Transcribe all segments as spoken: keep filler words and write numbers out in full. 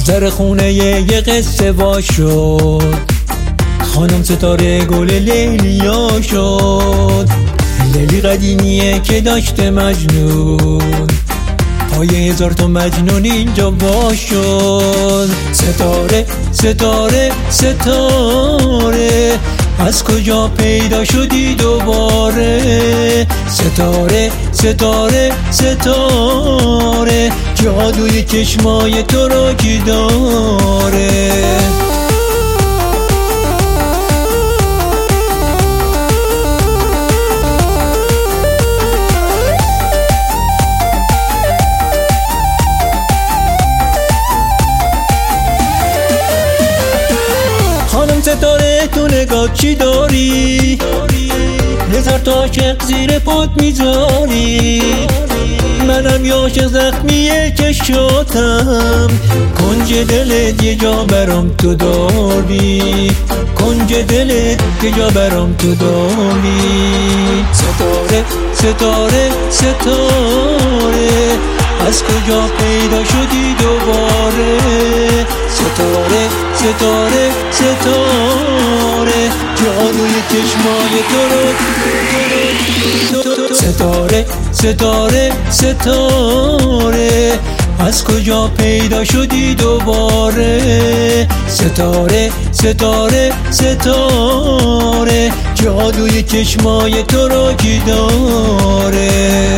سر خونه یه قصه وا شد، خانم ستاره گل لیلیا شد. لیلی قدیمیه که داشته مجنون، پای هزار تا مجنون اینجا وا شد. ستاره ستاره ستاره از کجا پیدا شدی دوباره؟ ستاره ستاره ستاره جادوی چشمای تو رو کی داره؟ خانم ستاره تو نگاه چی داری؟ هزار تا عاشق زیر پات میذاری. منم یه عاشق زخمیه که شدم، کنج دلت یه جا برام تو داری، کنج دلت یه جا برام تو داری. ستاره ستاره ستاره از کجا پیدا شدی دوباره؟ ستاره ستاره ستاره جادوی چشمای تو رو. ستاره ستاره ستاره از کجا پیدا شدی دوباره؟ ستاره ستاره ستاره جادوی چشمای تو رو کی داره؟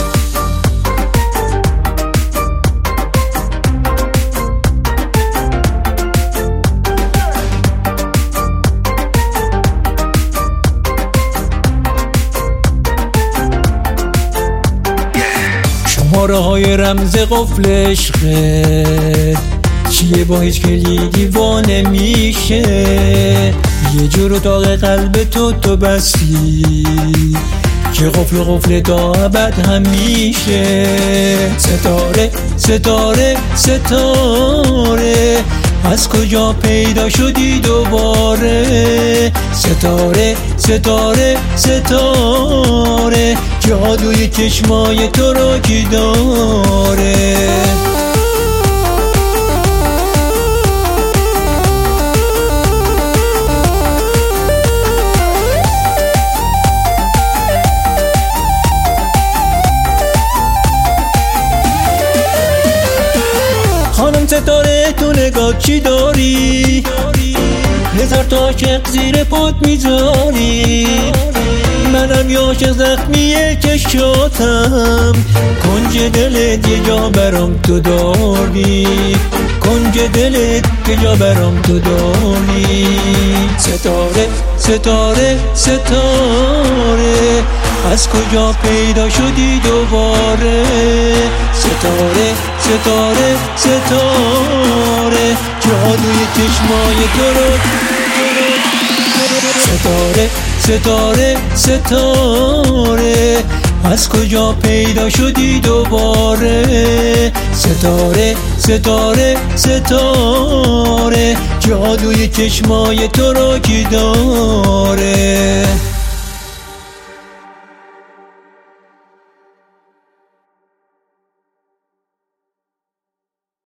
شماره های رمز قفل عشقت چیه با هیچ کلیدی وا نمیشه؟ یه جور اتاق قلب تو تو بستی که قفل قفل تا ابد همیشه. ستاره ستاره ستاره از کجا پیدا شدی دوباره؟ ستاره ستاره ستاره جادوی چشمای تو رو کی داره؟ خانم ستاره تو نگاه چی داری؟ هزار تا عاشق زیر پات میذاری. منم یه عاشق زخمیه که شدم، کنج دلت یه جا برام تو داری، کنج دلت یه جا برام تو داری. ستاره ستاره ستاره از کجا پیدا شدی دوباره؟ ستاره ستاره ستاره جادوی چشمای تو رو. ستاره ستاره ستاره از کجا پیدا شدی دوباره؟ ستاره ستاره ستاره جادوی چشمای تو رو کی داره؟